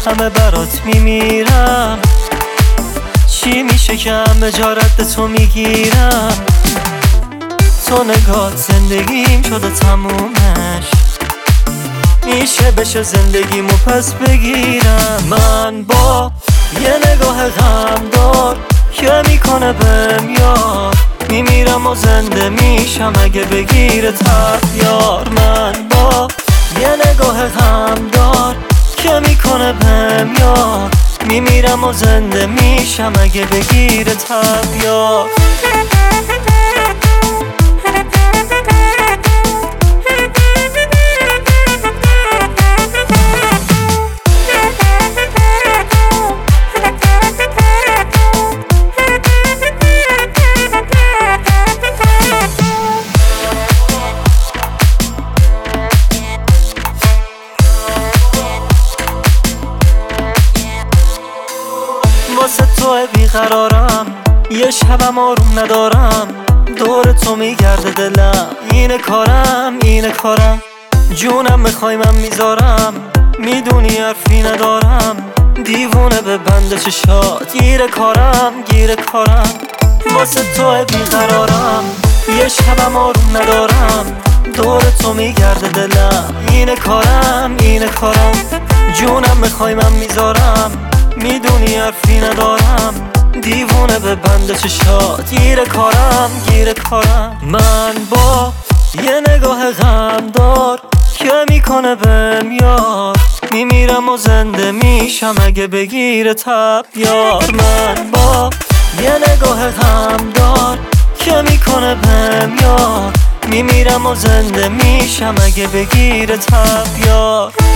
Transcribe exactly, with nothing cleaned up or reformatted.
همه برات میمیرم. چی میشه که همه جا رد تو میگیرم؟ تو نگات زندگیم شده تمومش، میشه بشه زندگیمو پس بگیرم. من با یه نگاه غمدار که میکنه بهم یار، میمیرم و زنده میشم اگه بگیره تب یار. من با یه نگاه غمدار که میکنه بهم یار، میمیرم و زنده میشم اگه بگیره تب یار. واسه تو بیقرارم، یه شبم آروم ندارم، دور تو میگرده دلم. اینه کارم اینه کارم، جونم میخوای من میذارم، میدونی حرفی ندارم، دیوونه به بند چشات. گیره کارم گیره کارم، واسه تو بیقرارم، یه شبم آروم ندارم، دور تو میگرده دلم. اینه کارم اینه کارم، جونم میخوای من میذارم، میدونی حرفی ندارم، دیوونه به بند چشات. گیره کارم گیره کارم. من با یه نگاه غمدار که میکنه بهم یار، میمیرم و زنده میشم اگه بگیره تب یار. من با یه نگاه غمدار که میکنه بهم یار، میمیرم و زنده میشم اگه بگیره تب یار.